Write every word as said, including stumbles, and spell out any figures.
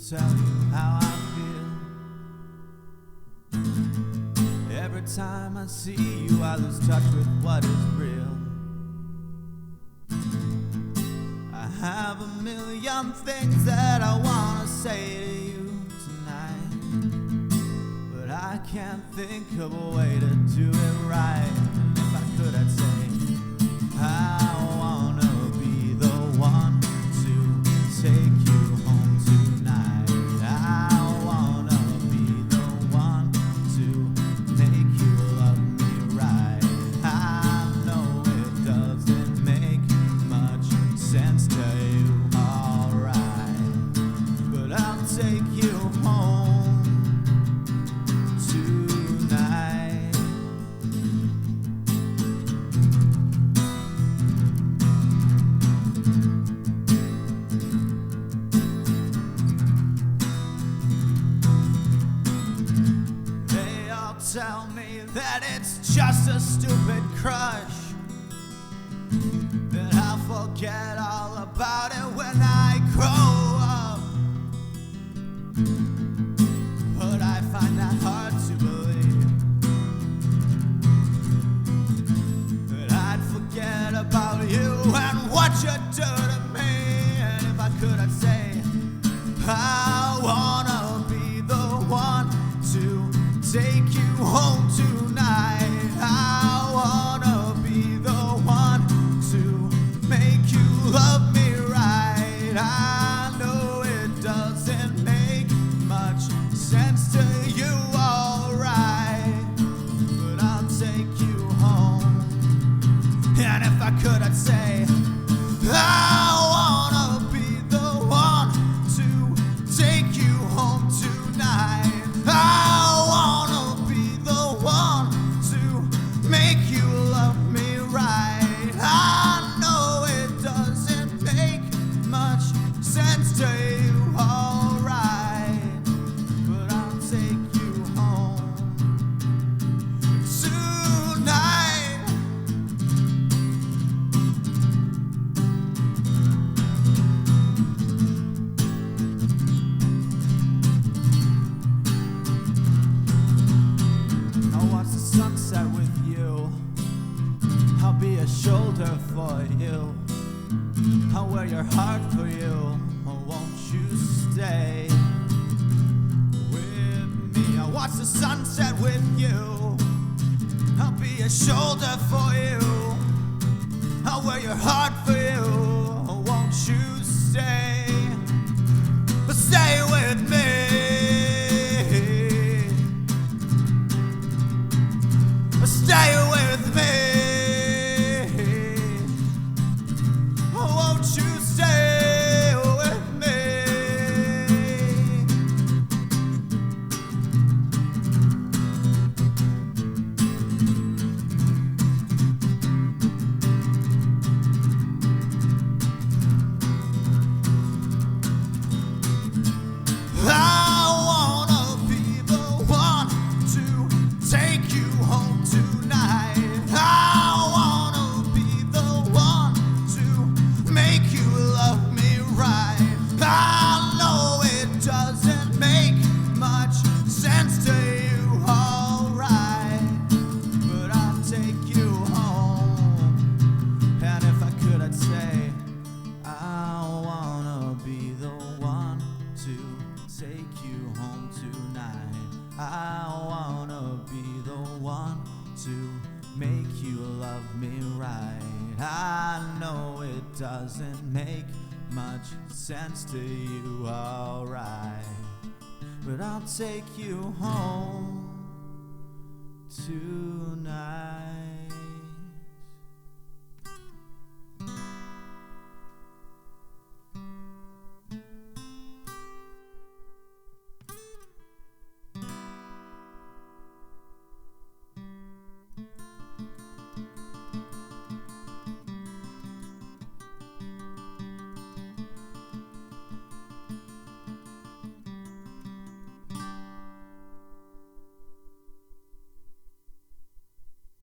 tell you how I feel. Every time I see you, I lose touch with what is real. I have a million things that I wanna say to you tonight, but I can't think of a way to do it right. And if I could, I'd say I wanna be the one to take you home tonight. I wanna be the one to make you love me right. I know it doesn't make much sense to you, alright, but I'll take you home tonight. They all tell me that it's just a stupid crush, that I'll forget all about it when I grow up. But I find that hard to believe, that I'd forget about you and what you do to me. And if I could, I'd say I wanna be the one to take you home tonight. I wanna be the one to make you love me right. I know it doesn't make much sense to you, alright, but I'll take you home. And if I could, I'd say I wanna be the one to take you home tonight. I wanna be the one to make you love me right. I know it doesn't make much sense to you, alright, but I'll take you home tonight. I'll watch the sunset with you. I'll be a shoulder for you. I'll wear your heart for you. Oh, won't you stay with me? I'll watch the sunset with you. I'll be a shoulder for you. I'll wear your heart for you. Oh, won't you stay? But stay with me. Stay with me. Oh, won't you stay with me? I wanna be the one to take you home tonight. I wanna be the one to make you love me right. I know it doesn't make much sense to you, alright, but I'll take you home. And if I could, I'd say I wanna be the one to take you home tonight. I wanna be the one to make you love me right. I know it doesn't make much sense to you, alright, but I'll take you home tonight.